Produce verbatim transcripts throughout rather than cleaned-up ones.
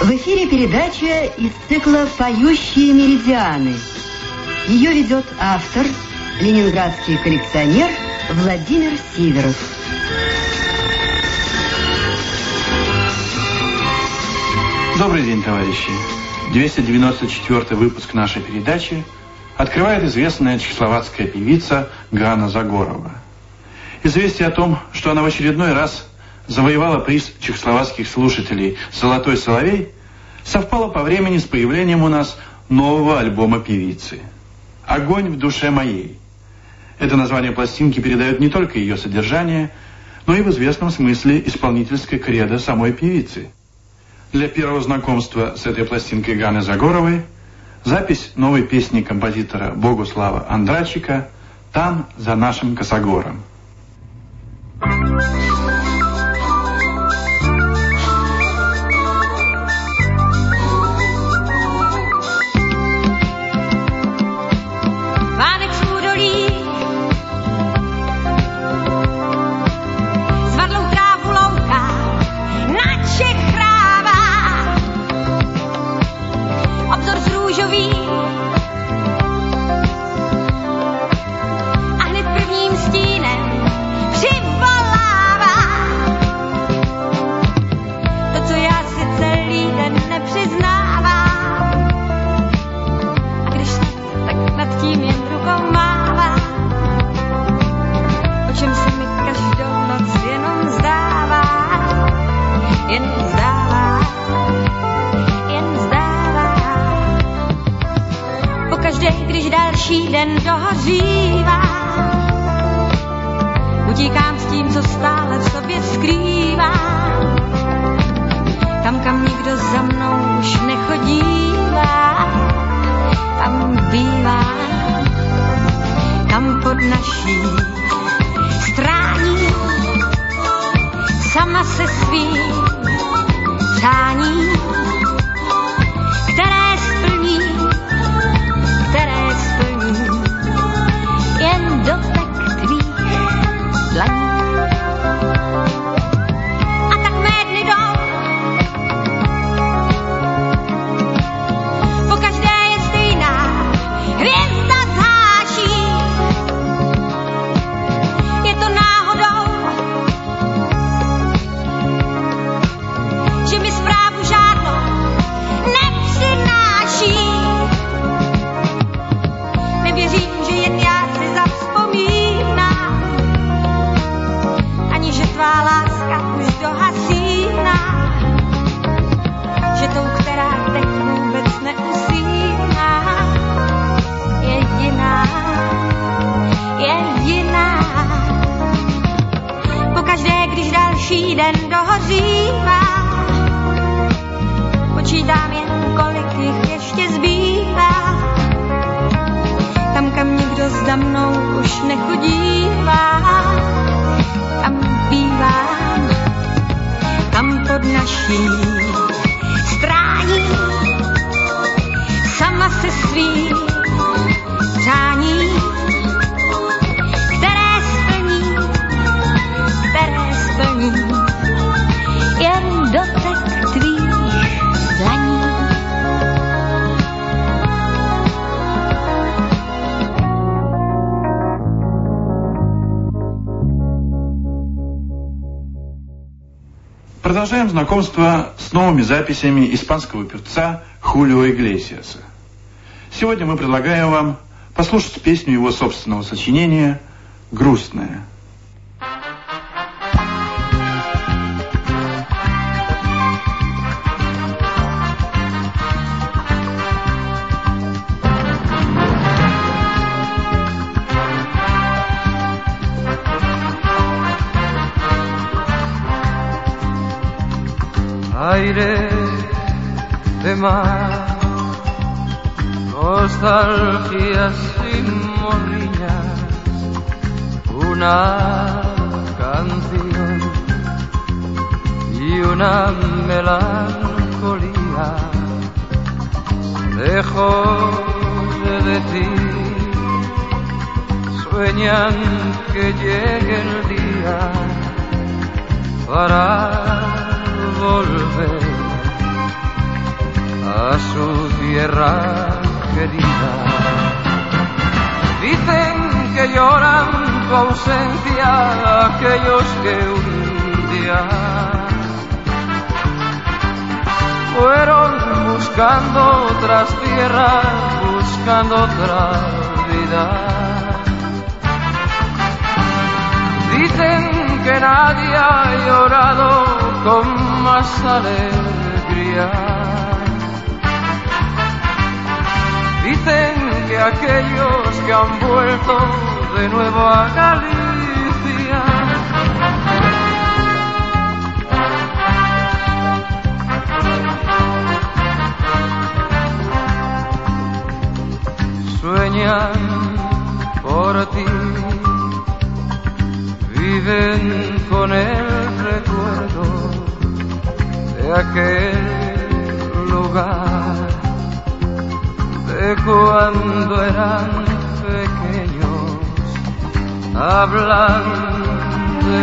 В эфире передача из цикла «Поющие меридианы». Ее ведет автор, ленинградский коллекционер Владимир Сиверов. Добрый день, товарищи. двести девяносто четвёртый выпуск нашей передачи открывает известная чехословацкая певица Ганна Загорова. Известие о том, что она в очередной раз завоевала приз чехословацких слушателей «Золотой соловей», совпало по времени с появлением у нас нового альбома певицы «Огонь в душе моей». Это название пластинки передает не только ее содержание, но и в известном смысле исполнительское кредо самой певицы. Для первого знакомства с этой пластинкой Ганны Загоровой запись новой песни композитора Богуслава Андрачика «Там за нашим косогором». Když den dohořívá, utíkám s tím, co stále v sobě skrývám. Tam, kam nikdo za mnou už nechodívá, tam bývám, tam pod naší strání, sama se svým přáním, které splní, které splní jen dotek tvých dlaní. A tak mé dny jdou, pokaždé je stejná hvězda zháší. Je to náhodou, že mi zprávu žádnou nepřináší. Nevěřím, že jen já si zavzpomínám, ani že tvá láska už dohasíná, že tou, která teď vůbec neusíná, je jiná, je jiná. Pokaždé, když další den dohořívá, počítám jen, kolik jich ještě zbývá. Tam, kam nikdo za mnou už nechodívá, tam bývám, tam pod naší strání, sama se svým přáním, které splní, které splní jen dotek tvých dlaní. Продолжаем знакомство с новыми записями испанского певца Хулио Иглесиаса. Сегодня мы предлагаем вам послушать песню его собственного сочинения «Грустная». Aire de mar, nostalgia sin morriñas, una canción y una melancolía. Lejos de decir, sueñan que llegue el día para volver a su tierra querida. Dicen que lloran tu ausencia aquellos que un día fueron buscando otras tierras, buscando otra vida. Dicen que nadie ha llorado con más alegría. Dicen que aquellos que han vuelto de nuevo a Galicia sueñan por ti, viven con el recuerdo de aquel lugar, de cuando eran pequeños, hablan de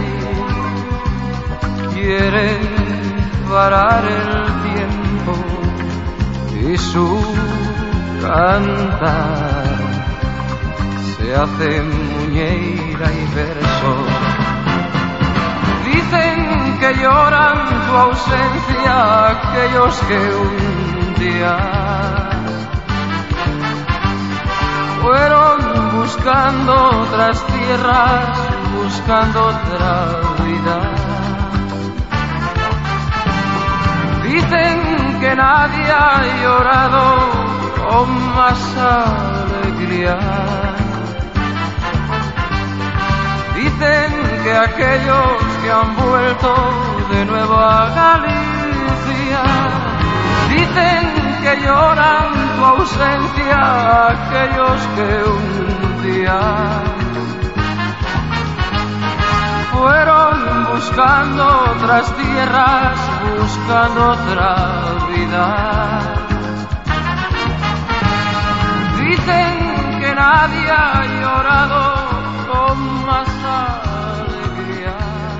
ti, quieren parar el tiempo y su cantar se hace muñeira y verso. Dicen que lloran tu ausencia aquellos que un día fueron buscando otras tierras, buscando otra vida. Dicen que nadie ha llorado con más alegría. Dicen que aquellos que han vuelto de nuevo a Galicia, dicen que lloran tu ausencia aquellos que un día fueron buscando otras tierras, buscando otra vida. Dicen que nadie ha llorado con más alegría.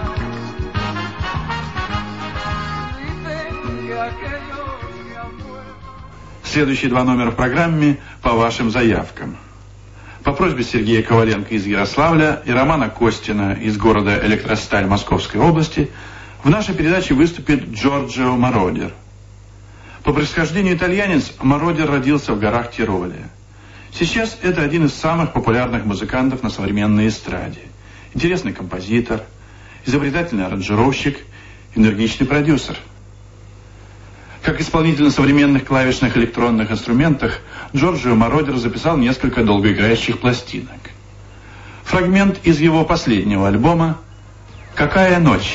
Dicen que aquellos que han vuelto... Следующие два номера в программе по вашим заявкам. По просьбе Сергея Коваленко из Ярославля и Романа Костина из города Электросталь Московской области в нашей передаче выступит Джорджио Мородер. По происхождению итальянец, Мородер родился в горах Тироля. Сейчас это один из самых популярных музыкантов на современной эстраде. Интересный композитор, изобретательный аранжировщик, энергичный продюсер. Как исполнитель на современных клавишных электронных инструментах, Джорджио Мородер записал несколько долгоиграющих пластинок. Фрагмент из его последнего альбома «Какая ночь».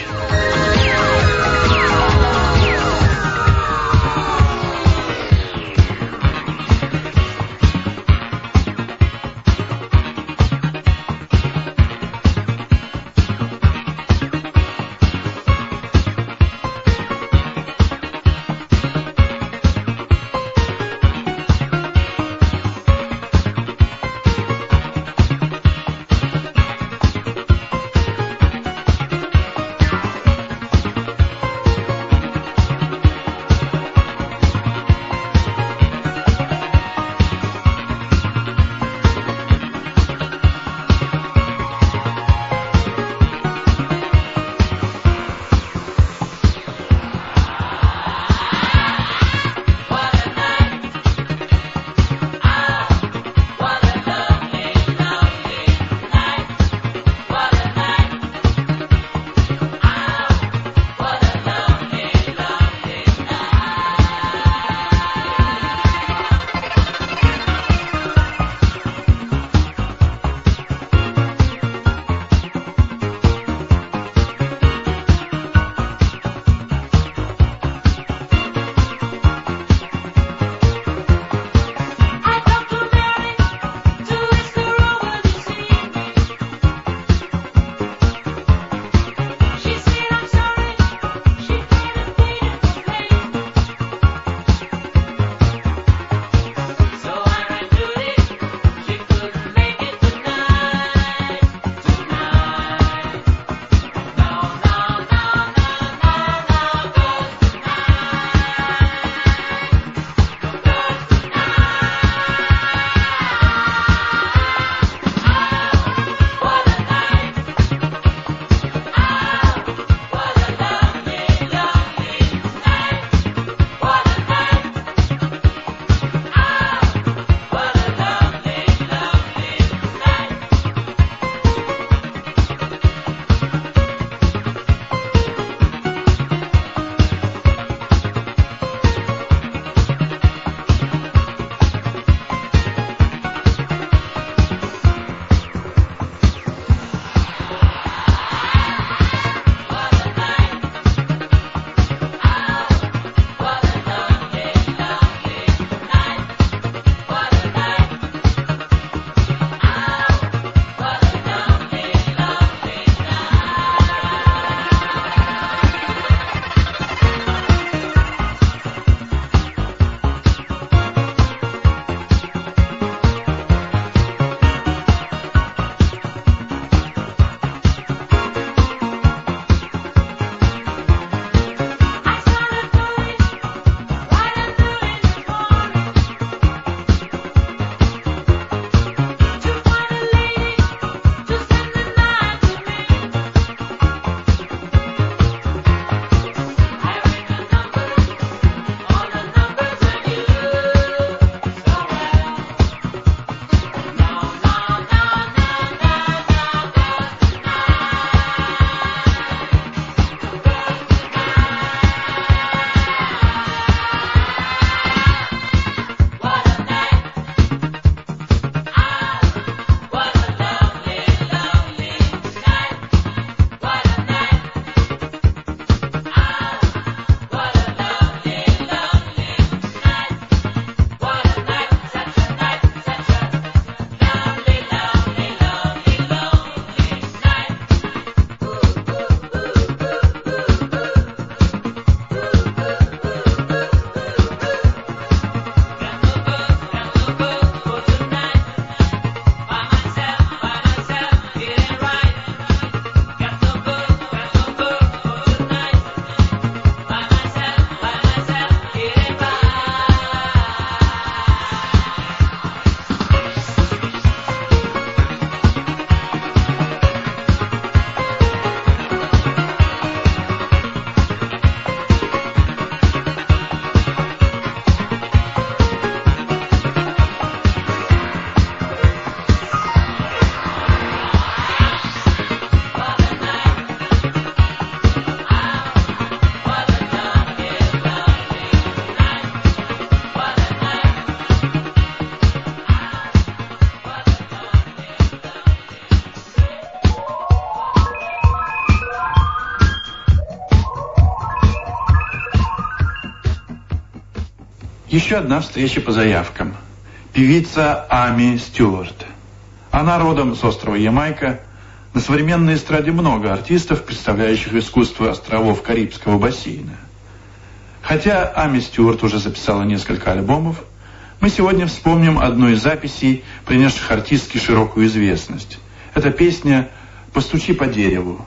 Еще одна встреча по заявкам. Певица Ами Стюарт. Она родом с острова Ямайка. На современной эстраде много артистов, представляющих искусство островов Карибского бассейна. Хотя Ами Стюарт уже записала несколько альбомов, мы сегодня вспомним одну из записей, принесших артистке широкую известность. Это песня «Постучи по дереву».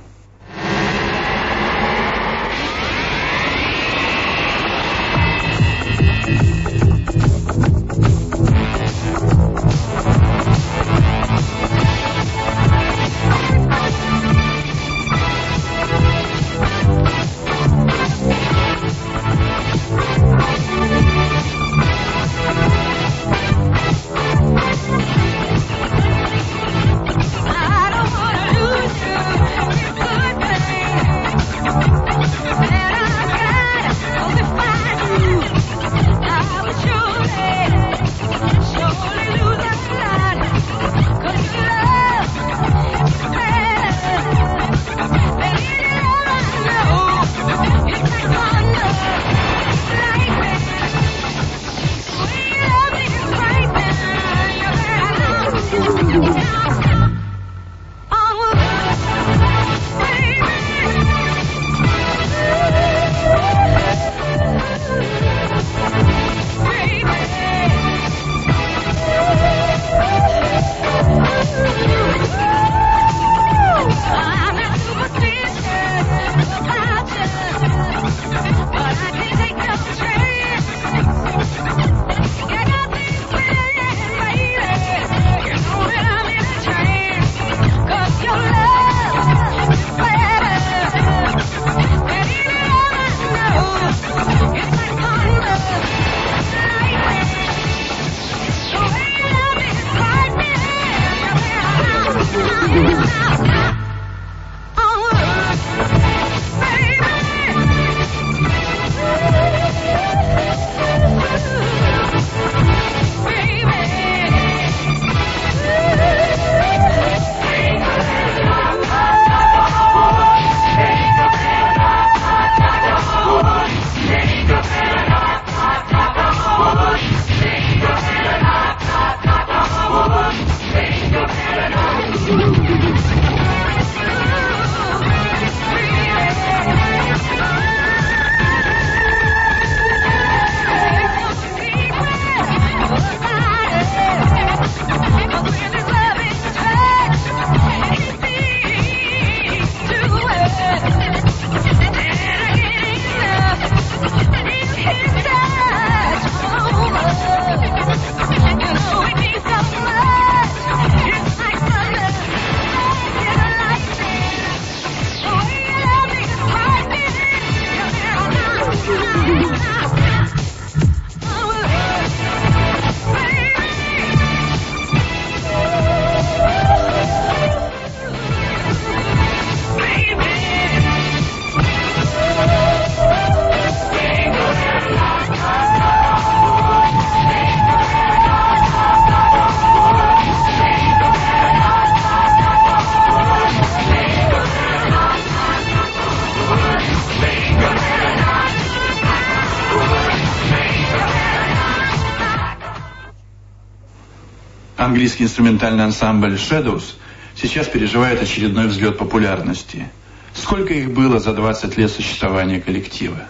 Английский инструментальный ансамбль Shadows сейчас переживает очередной взлет популярности. Сколько их было за двадцать лет существования коллектива?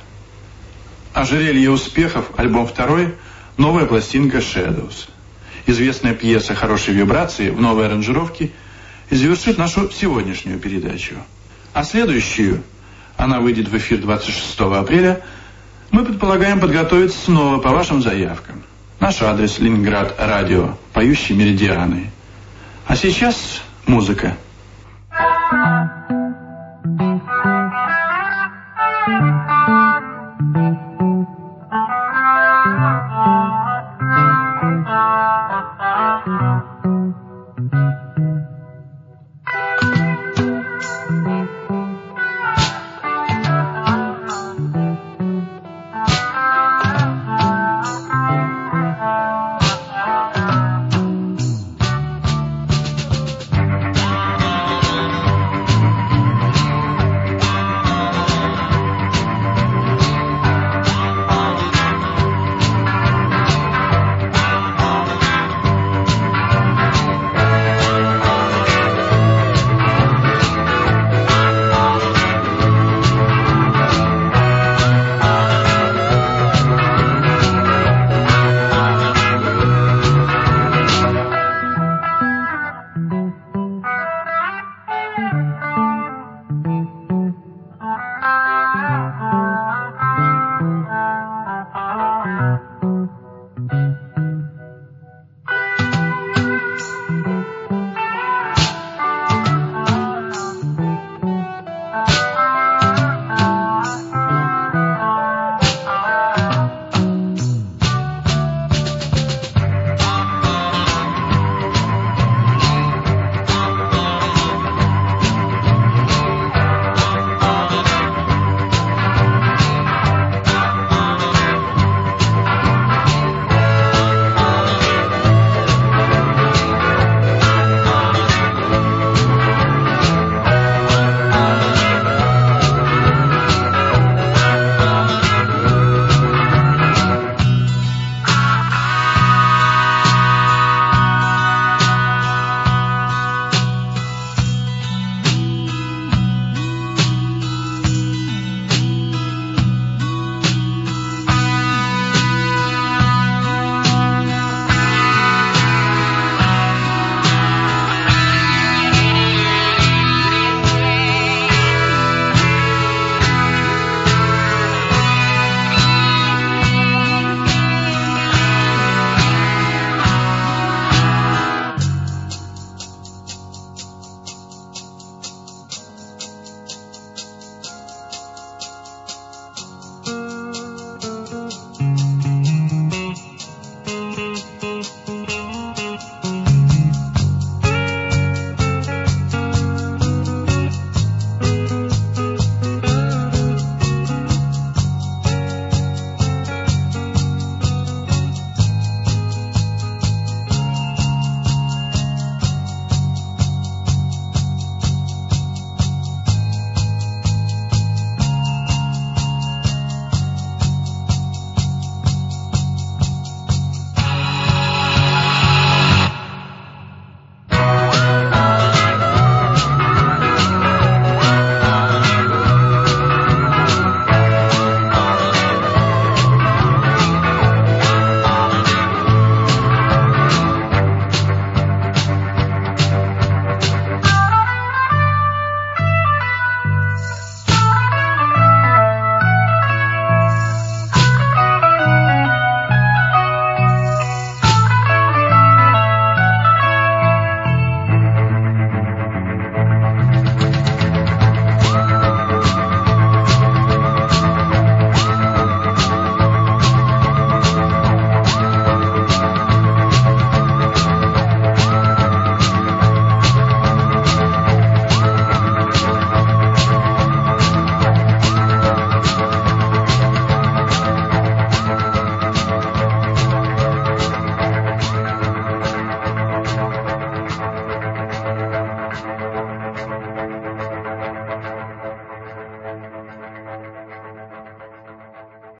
Ожерелье успехов, альбом второй, новая пластинка Shadows. Известная пьеса «Хорошие вибрации» в новой аранжировке и завершит нашу сегодняшнюю передачу. А следующую, она выйдет в эфир двадцать шестого апреля, мы предполагаем подготовить снова по вашим заявкам. Наш адрес — Ленинград, радио, поющие меридианы. А сейчас музыка.